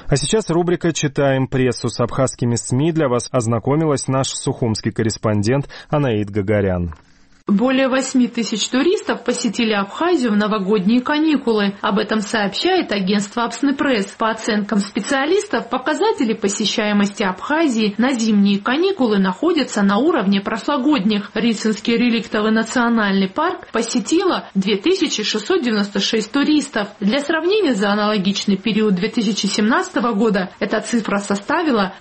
А сейчас рубрика «Читаем прессу». С абхазскими СМИ для вас ознакомилась наш сухумский корреспондент Анаит Гагарян. Более 8 тысяч туристов посетили Абхазию в новогодние каникулы. Об этом сообщает агентство Абснепресс. По оценкам специалистов, показатели посещаемости Абхазии на зимние каникулы находятся на уровне прошлогодних. Рицинский реликтовый национальный парк посетило 2696 туристов. Для сравнения, за аналогичный период 2017 года эта цифра составила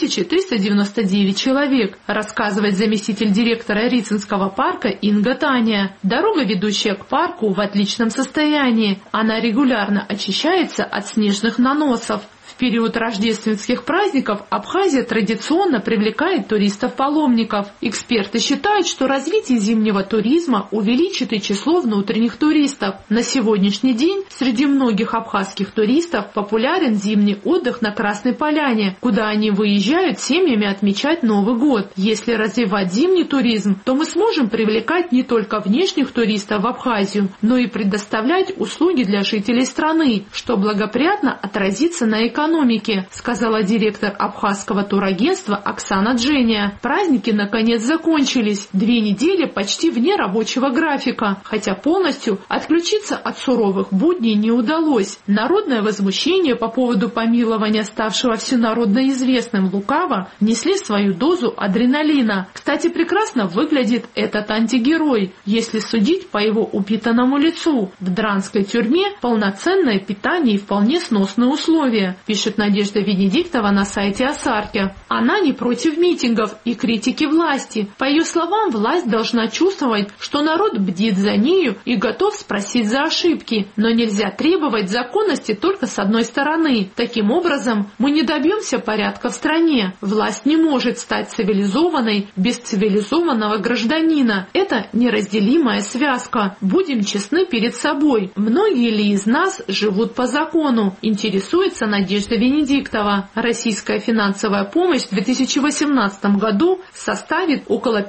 2399 человек, рассказывает заместитель директора Рицинского парка Инга Таня. Дорога, ведущая к парку, в отличном состоянии. Она регулярно очищается от снежных наносов. В период рождественских праздников Абхазия традиционно привлекает туристов-паломников. Эксперты считают, что развитие зимнего туризма увеличит и число внутренних туристов. На сегодняшний день среди многих абхазских туристов популярен зимний отдых на Красной Поляне, куда они выезжают семьями отмечать Новый год. Если развивать зимний туризм, то мы сможем привлекать не только внешних туристов в Абхазию, но и предоставлять услуги для жителей страны, что благоприятно отразится на экономике, сказала директор абхазского турагентства Оксана Джения. Праздники наконец закончились. 2 недели почти вне рабочего графика, хотя полностью отключиться от суровых будней не удалось. Народное возмущение по поводу помилования ставшего всенародно известным Лукава внесли свою дозу адреналина. Кстати, прекрасно выглядит этот антигерой, если судить по его упитанному лицу. В дранской тюрьме полноценное питание и вполне сносные условия, пишет Надежда Венедиктова на сайте Асарки. Она не против митингов и критики власти. По ее словам, власть должна чувствовать, что народ бдит за нею и готов спросить за ошибки. Но нельзя требовать законности только с одной стороны. Таким образом, мы не добьемся порядка в стране. Власть не может стать цивилизованной без цивилизованного гражданина. Это неразделимая связка. Будем честны перед собой. Многие ли из нас живут по закону? Интересуется Надежда Венедиктова. Российская финансовая помощь в 2018 году составит около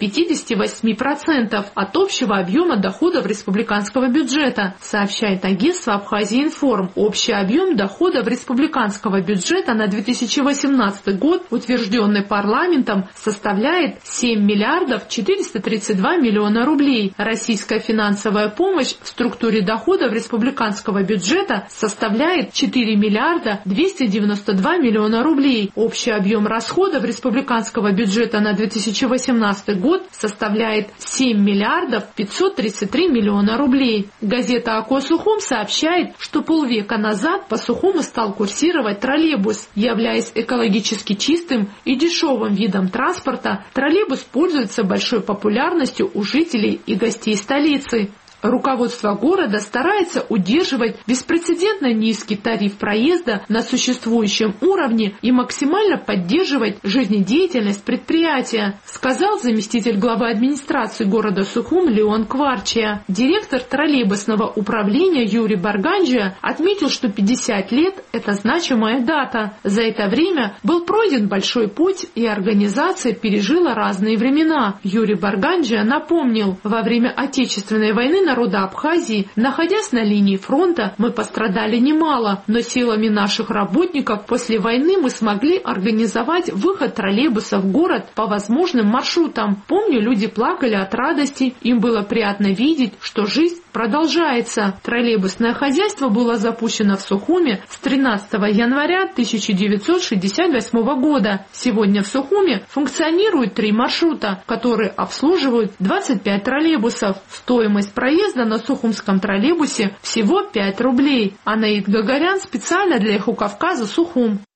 58% от общего объема доходов республиканского бюджета, сообщает агентство Абхазия-Информ. Общий объем доходов республиканского бюджета на 2018 год, утвержденный парламентом, составляет 7 миллиардов 432 миллиона рублей. Российская финансовая помощь в структуре доходов республиканского бюджета составляет 4 миллиарда 292 миллиона рублей. Общий объем расходов республиканского бюджета на 2018 год составляет 7 миллиардов 533 миллиона рублей. Газета «Ако Сухум» сообщает, что полвека назад по Сухуму стал курсировать троллейбус. Являясь экологически чистым и дешевым видом транспорта, троллейбус пользуется большой популярностью у жителей и гостей столицы. Руководство города старается удерживать беспрецедентно низкий тариф проезда на существующем уровне и максимально поддерживать жизнедеятельность предприятия, сказал заместитель главы администрации города Сухум Леон Кварчия. Директор троллейбусного управления Юрий Барганджия отметил, что 50 лет – это значимая дата. За это время был пройден большой путь, и организация пережила разные времена. Юрий Барганджия напомнил, во время Отечественной войны народа Абхазии, находясь на линии фронта, мы пострадали немало, но силами наших работников после войны мы смогли организовать выход троллейбусов в город по возможным маршрутам. Помню, люди плакали от радости, им было приятно видеть, что жизнь продолжается. Троллейбусное хозяйство было запущено в Сухуме с 13 января 1968 года. Сегодня в Сухуме функционируют 3 маршрута, которые обслуживают 25 троллейбусов. Стоимость проезда на сухумском троллейбусе всего 5 рублей. Анаит Гагарян специально для Эхо Кавказа, Сухум.